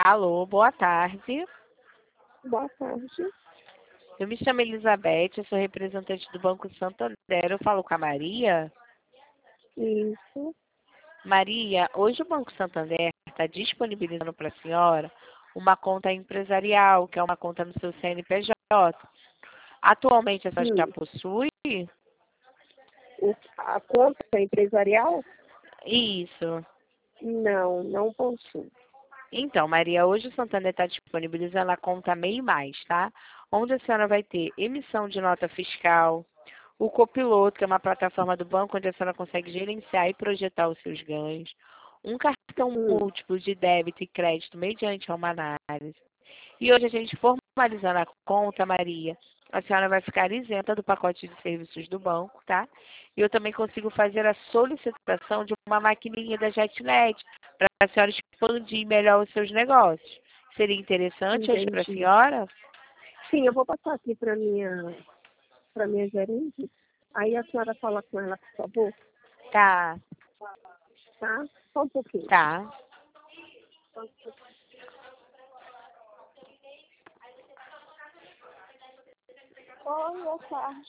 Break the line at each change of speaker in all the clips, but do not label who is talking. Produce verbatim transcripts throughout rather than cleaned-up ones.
Alô, boa tarde.
Boa tarde.
Eu me chamo Elizabeth, eu sou representante do Banco Santander. Eu falo com a Maria.
Isso.
Maria, hoje o Banco Santander está disponibilizando para a senhora uma conta empresarial, que é uma conta no seu C N P J. Atualmente, a senhora já
Hum.
possui?
O, a conta empresarial?
Isso.
Não, não possuo.
Então, Maria, hoje o Santander está disponibilizando a conta MEI Mais, tá? Onde a senhora vai ter emissão de nota fiscal, o Copiloto, que é uma plataforma do banco onde a senhora consegue gerenciar e projetar os seus ganhos, um cartão
Hum.
múltiplo de débito e crédito mediante uma análise. E hoje a gente formalizando a conta, Maria, a senhora vai ficar isenta do pacote de serviços do banco, tá? E eu também consigo fazer a solicitação de uma maquininha da JetNet para a senhora expandir melhor os seus negócios. Seria interessante hoje para a
Entendi.
senhora?
Sim, eu vou passar aqui para minha para minha gerente. Aí a senhora fala com ela, por favor,
Tá,
tá? Só um pouquinho.
tá.
Oi, boa tarde.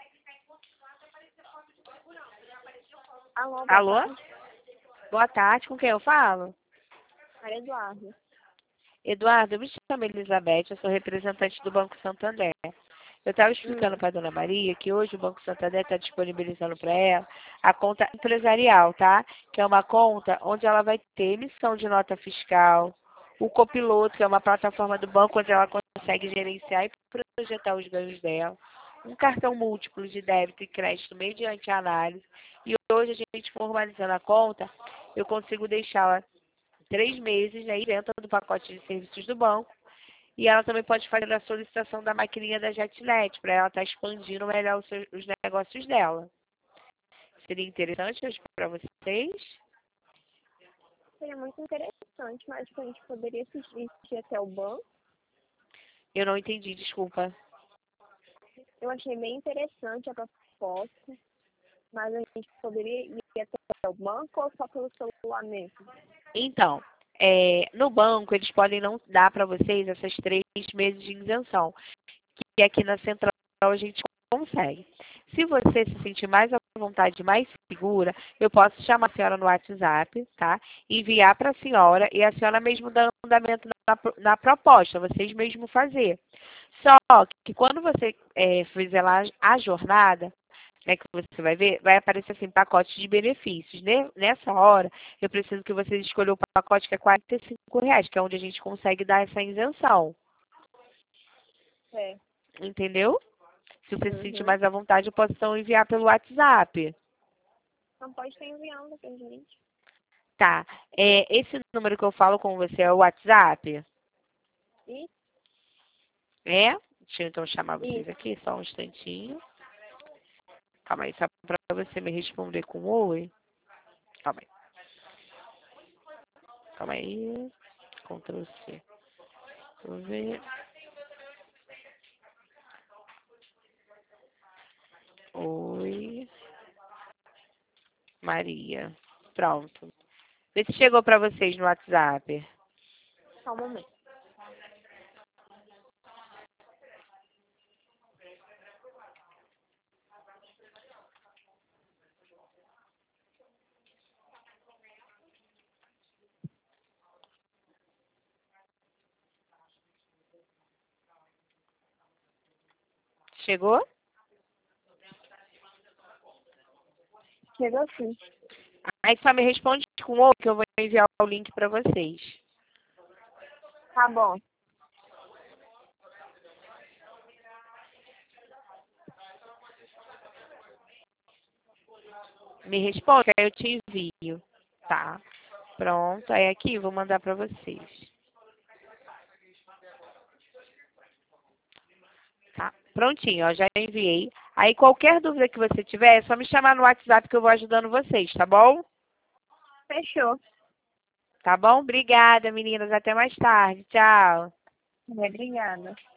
Alô, boa
Alô?
tarde.
Boa tarde, com quem eu falo?
Maria Eduarda.
Eduardo, eu me chamo Elizabeth, eu sou representante do Banco Santander. Eu estava explicando
Hum.
para a dona Maria que hoje o Banco Santander está disponibilizando para ela a conta empresarial, tá? Que é uma conta onde ela vai ter emissão de nota fiscal, o Copiloto, que é uma plataforma do banco onde ela consegue gerenciar e projetar os ganhos dela, um cartão múltiplo de débito e crédito mediante análise. E hoje a gente formalizando a conta, eu consigo deixá-la três meses, né, isenta do pacote de serviços do banco. E ela também pode fazer a solicitação da maquininha da JetNet, para ela estar expandindo melhor os, seus, os negócios dela. Seria interessante hoje para vocês?
Seria muito interessante, mas a gente poderia assistir até o banco.
Eu não entendi, desculpa.
Eu achei bem interessante a proposta, mas a gente poderia ir até o banco ou só pelo celular mesmo?
Então, é, no banco, eles podem não dar para vocês essas três meses de isenção, que aqui na central a gente consegue. Se você se sentir mais à vontade, mais segura, eu posso chamar a senhora no WhatsApp, tá? Enviar para a senhora e a senhora mesmo dar andamento na, na proposta, vocês mesmo fazer. Só que quando você é, fizer lá a jornada, né, que você vai ver, vai aparecer assim, pacote de benefícios. Né? Nessa hora, eu preciso que vocês escolham o pacote que é quarenta e cinco reais, que é onde a gente consegue dar essa isenção.
É.
Entendeu? Se você se sentir
Uhum.
mais à vontade, eu posso então enviar pelo WhatsApp.
Não pode estar enviando pra gente.
Tá. É, esse número que eu falo com você é o WhatsApp?
E?
É? Deixa eu então chamar vocês
Isso.
aqui, só um instantinho. Calma aí, só pra você me responder com oi. Calma aí. Calma aí. Ctrl C. Vou ver. Oi. Maria. Pronto. Vê se chegou pra vocês no WhatsApp.
Só um momento.
Chegou?
Chegou sim.
Aí só me responde com oi que eu vou enviar o link pra vocês.
Tá bom.
Me responde, aí eu te envio. Tá. Pronto. Aí aqui, vou mandar pra vocês. Tá. Prontinho, ó, já enviei. Aí qualquer dúvida que você tiver, é só me chamar no WhatsApp que eu vou ajudando vocês, tá bom?
Fechou.
Tá bom? Obrigada, meninas. Até mais tarde. Tchau.
Obrigada.